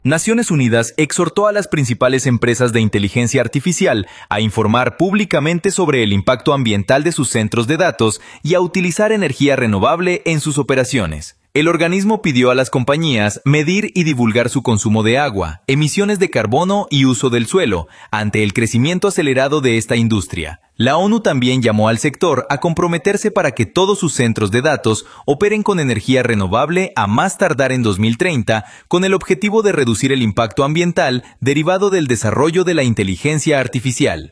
Naciones Unidas exhortó a las principales empresas de inteligencia artificial a informar públicamente sobre el impacto ambiental de sus centros de datos y a utilizar energía renovable en sus operaciones. El organismo pidió a las compañías medir y divulgar su consumo de agua, emisiones de carbono y uso del suelo, ante el crecimiento acelerado de esta industria. La ONU también llamó al sector a comprometerse para que todos sus centros de datos operen con energía renovable a más tardar en 2030, con el objetivo de reducir el impacto ambiental derivado del desarrollo de la inteligencia artificial.